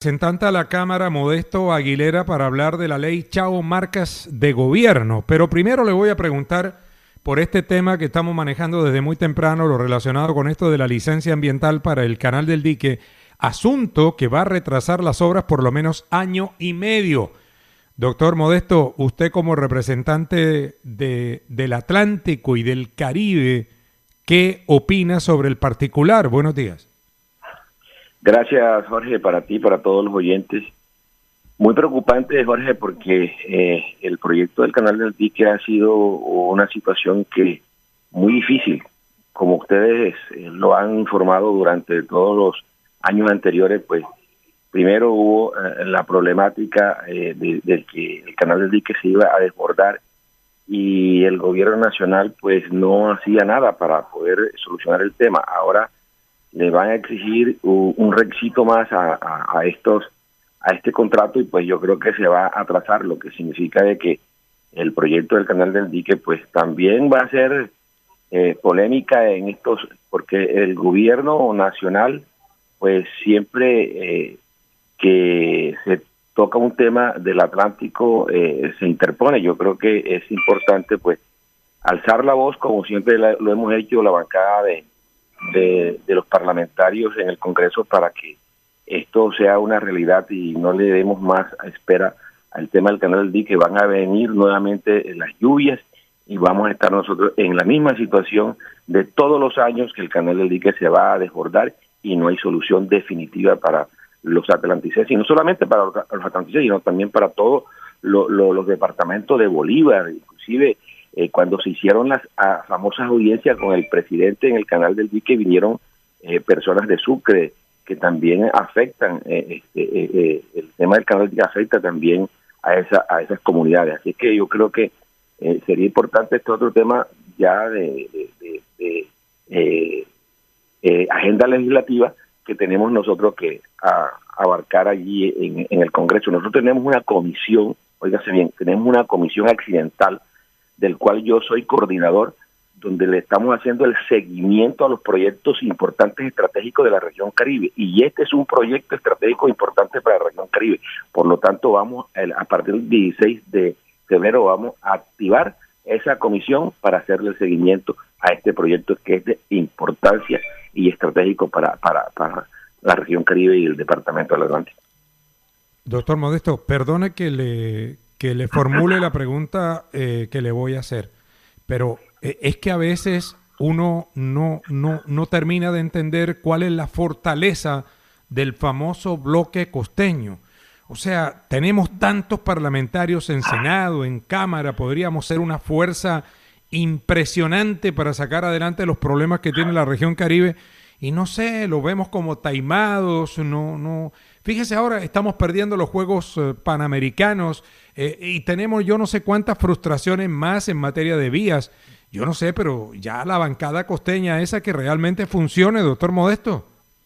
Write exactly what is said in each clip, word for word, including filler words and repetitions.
Representante a la Cámara, Modesto Aguilera, para hablar de la ley Chao Marcas de Gobierno. Pero primero le voy a preguntar por este tema que estamos manejando desde muy temprano, lo relacionado con esto de la licencia ambiental para el Canal del Dique, asunto que va a retrasar las obras por lo menos año y medio. Doctor Modesto, usted como representante de, del Atlántico y del Caribe, ¿qué opina sobre el particular? Buenos días. Gracias, Jorge, para ti, para todos los oyentes. Muy preocupante, Jorge, porque eh, el proyecto del Canal del Dique ha sido una situación que muy difícil, como ustedes eh, lo han informado durante todos los años anteriores. Pues primero hubo eh, la problemática eh, de, de que el Canal del Dique se iba a desbordar y el gobierno nacional pues no hacía nada para poder solucionar el tema. Ahora le van a exigir un, un requisito más a, a, a estos a este contrato y pues yo creo que se va a atrasar, lo que significa de que el proyecto del Canal del Dique pues también va a ser eh, polémica en estos, porque el gobierno nacional pues siempre eh, que se toca un tema del Atlántico eh, se interpone. Yo creo que es importante pues alzar la voz, como siempre la, lo hemos hecho la bancada de De, de los parlamentarios en el Congreso, para que esto sea una realidad y no le demos más espera al tema del Canal del Dique. Van a venir nuevamente las lluvias y vamos a estar nosotros en la misma situación de todos los años, que el Canal del Dique se va a desbordar y no hay solución definitiva para los atlanticenses, y no solamente para los atlanticenses, sino también para todos lo, lo, los departamentos de Bolívar, inclusive. Eh, cuando se hicieron las a, famosas audiencias con el presidente en el Canal del Dique, vinieron eh, personas de Sucre que también afectan, eh, este, eh, eh, el tema del Canal del Dique afecta también a, esa, a esas comunidades. Así que yo creo que eh, sería importante este otro tema ya de, de, de, de eh, eh, agenda legislativa que tenemos nosotros que a, abarcar allí en, en el Congreso. Nosotros tenemos una comisión, óigase bien, tenemos una comisión accidental del cual yo soy coordinador, donde le estamos haciendo el seguimiento a los proyectos importantes estratégicos de la región Caribe, y este es un proyecto estratégico importante para la región Caribe. Por lo tanto, vamos a partir del dieciséis de febrero vamos a activar esa comisión para hacerle el seguimiento a este proyecto que es de importancia y estratégico para, para, para la región Caribe y el departamento del Atlántico. Doctor Modesto, perdone que le... que le formule la pregunta eh, que le voy a hacer, pero eh, es que a veces uno no, no, no termina de entender cuál es la fortaleza del famoso bloque costeño. O sea, tenemos tantos parlamentarios en Senado, en Cámara, podríamos ser una fuerza impresionante para sacar adelante los problemas que tiene la región Caribe, y no sé, lo vemos como taimados, no, no. Fíjese, ahora estamos perdiendo los Juegos eh, Panamericanos eh, y tenemos yo no sé cuántas frustraciones más en materia de vías. Yo no sé, pero ya la bancada costeña esa que realmente funcione, doctor Modesto.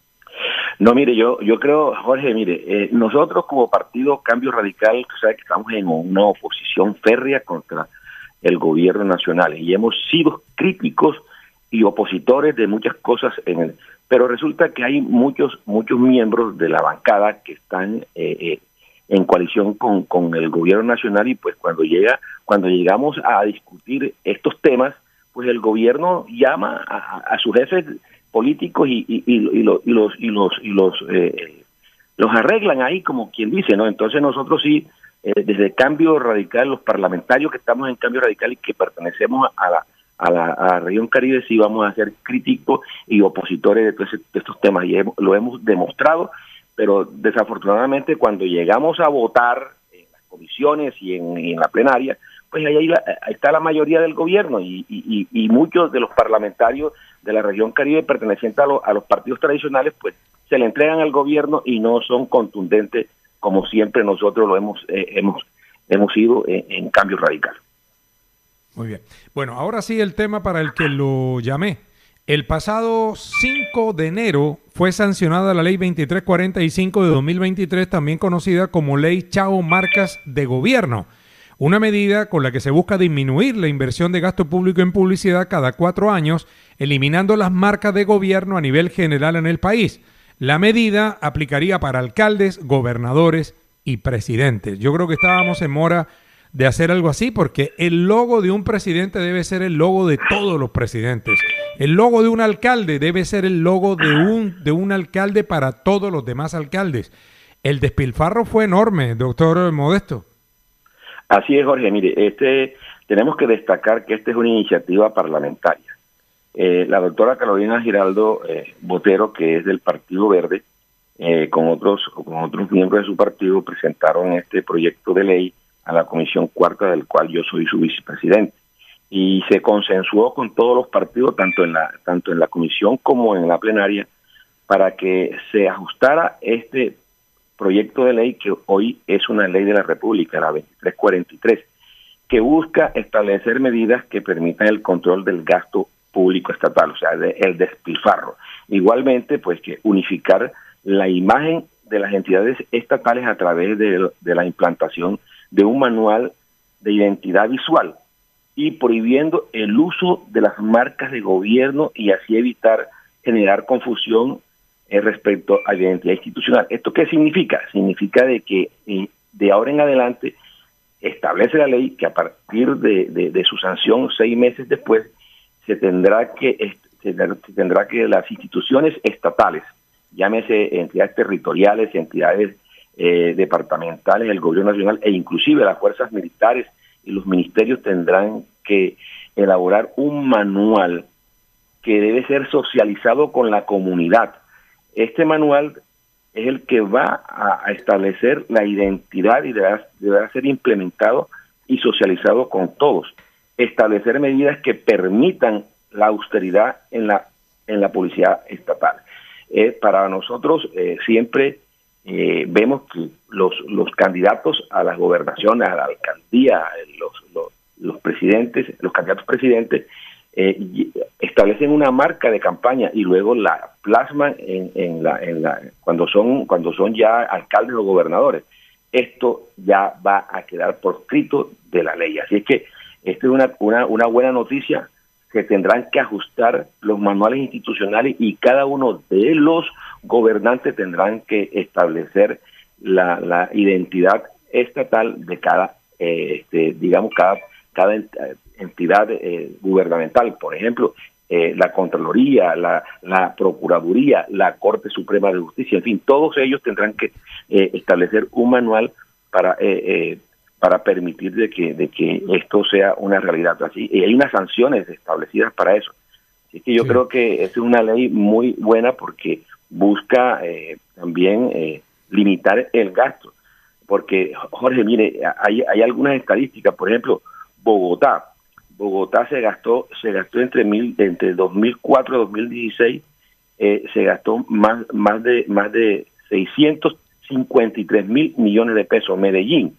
No, mire, yo yo creo, Jorge, mire, eh, nosotros como partido Cambio Radical, tú sabes que estamos en una oposición férrea contra el gobierno nacional y hemos sido críticos y opositores de muchas cosas en el, pero resulta que hay muchos muchos miembros de la bancada que están eh, eh, en coalición con, con el gobierno nacional, y pues cuando llega cuando llegamos a discutir estos temas, pues el gobierno llama a, a sus jefes políticos y, y, y, y, lo, y los y los y los eh, los arreglan ahí, como quien dice, ¿no? Entonces nosotros sí, eh, desde Cambio Radical, los parlamentarios que estamos en Cambio Radical y que pertenecemos a la A la, a la región Caribe, sí vamos a ser críticos y opositores de, todo ese, de estos temas, y hemos, lo hemos demostrado, pero desafortunadamente cuando llegamos a votar en las comisiones y en, y en la plenaria, pues ahí, la, ahí está la mayoría del gobierno y, y, y muchos de los parlamentarios de la región Caribe pertenecientes a, lo, a los partidos tradicionales, pues se le entregan al gobierno y no son contundentes como siempre nosotros lo hemos eh, hemos hemos sido en, en Cambio Radical. Muy bien. Bueno, ahora sí el tema para el que lo llamé. El pasado cinco de enero fue sancionada la ley veintitrés cuarenta y cinco de dos mil veintitrés, también conocida como ley Chao Marcas de Gobierno. Una medida con la que se busca disminuir la inversión de gasto público en publicidad cada cuatro años, eliminando las marcas de gobierno a nivel general en el país. La medida aplicaría para alcaldes, gobernadores y presidentes. Yo creo que estábamos en mora de hacer algo así, porque el logo de un presidente debe ser el logo de todos los presidentes. El logo de un alcalde debe ser el logo de un, de un alcalde para todos los demás alcaldes. El despilfarro fue enorme, doctor Modesto. Así es, Jorge. Mire, este, tenemos que destacar que esta es una iniciativa parlamentaria. Eh, la doctora Carolina Giraldo eh, Botero, que es del Partido Verde, eh, con otros con otros miembros de su partido, presentaron este proyecto de ley a la Comisión Cuarta, del cual yo soy su vicepresidente. Y se consensuó con todos los partidos, tanto en la tanto en la comisión como en la plenaria, para que se ajustara este proyecto de ley, que hoy es una ley de la República, la veintitrés cuarenta y tres, que busca establecer medidas que permitan el control del gasto público estatal, o sea, de, el despilfarro. Igualmente, pues que unificar la imagen de las entidades estatales a través de, de la implantación de un manual de identidad visual y prohibiendo el uso de las marcas de gobierno y así evitar generar confusión eh, respecto a la identidad institucional. ¿Esto qué significa? Significa de que eh, de ahora en adelante establece la ley que a partir de, de, de su sanción, seis meses después, se tendrá que se tendrá que las instituciones estatales, llámese entidades territoriales, entidades eh, departamentales, el gobierno nacional e inclusive las fuerzas militares y los ministerios tendrán que elaborar un manual que debe ser socializado con la comunidad. Este manual es el que va a establecer la identidad y deberá, deberá ser implementado y socializado con todos. Establecer medidas que permitan la austeridad en la en la policía estatal. Eh, para nosotros eh, siempre eh, vemos que los los candidatos a las gobernaciones, a la alcaldía, los los, los presidentes, los candidatos presidentes eh, establecen una marca de campaña y luego la plasman en, en la en la cuando son cuando son ya alcaldes o gobernadores. Esto ya va a quedar por escrito de la ley. Así es que esta es una, una, una buena noticia, que tendrán que ajustar los manuales institucionales y cada uno de los gobernantes tendrán que establecer la, la identidad estatal de cada, eh, este, digamos, cada, cada entidad eh, gubernamental. Por ejemplo, eh, la Contraloría, la, la Procuraduría, la Corte Suprema de Justicia, en fin, todos ellos tendrán que eh, establecer un manual para eh, eh, para permitir de que de que esto sea una realidad así, y hay unas sanciones establecidas para eso. Así que yo sí. creo que esta es una ley muy buena porque busca eh, también eh, limitar el gasto, porque Jorge, mire, hay hay algunas estadísticas. Por ejemplo, Bogotá, Bogotá se gastó se gastó entre mil entre dos mil cuatro y dos mil dieciséis eh, se gastó más más de más de seiscientos cincuenta y tres mil millones de pesos. Medellín,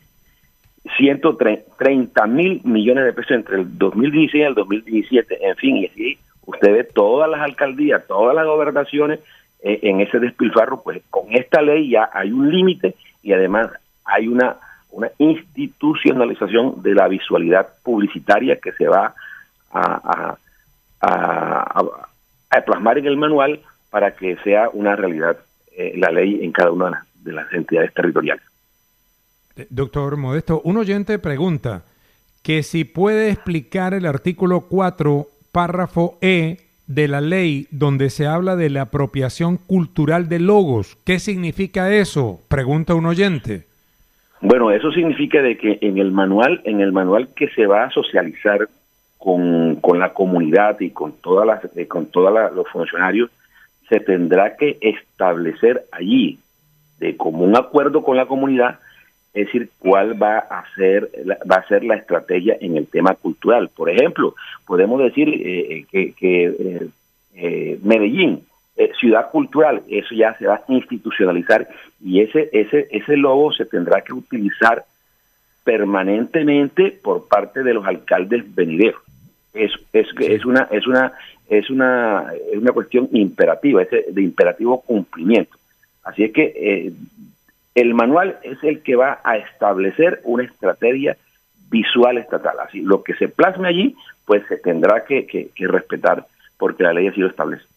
ciento treinta mil millones de pesos entre el dos mil dieciséis y el dos mil diecisiete. En fin, y así usted ve todas las alcaldías, todas las gobernaciones eh, en ese despilfarro. Pues con esta ley ya hay un límite y además hay una una institucionalización de la visualidad publicitaria que se va a, a, a, a, a plasmar en el manual para que sea una realidad eh, la ley en cada una de las, de las entidades territoriales. Doctor Modesto, un oyente pregunta que si puede explicar el artículo cuatro, párrafo E de la ley donde se habla de la apropiación cultural de logos. ¿Qué significa eso? Pregunta un oyente. Bueno, eso significa de que en el manual, en el manual que se va a socializar con, con la comunidad y con todas las, eh, con todos los funcionarios, se tendrá que establecer allí, de común acuerdo con la comunidad, es decir, cuál va a ser va a ser la estrategia en el tema cultural. Por ejemplo, podemos decir eh, que, que eh, eh, Medellín, eh, ciudad cultural, eso ya se va a institucionalizar y ese ese ese logo se tendrá que utilizar permanentemente por parte de los alcaldes venideros. Es es sí. es una es una es una es una cuestión imperativa, es de imperativo cumplimiento. Así es que eh, el manual es el que va a establecer una estrategia visual estatal. Así, lo que se plasme allí, pues se tendrá que, que, que respetar porque la ley así lo establece.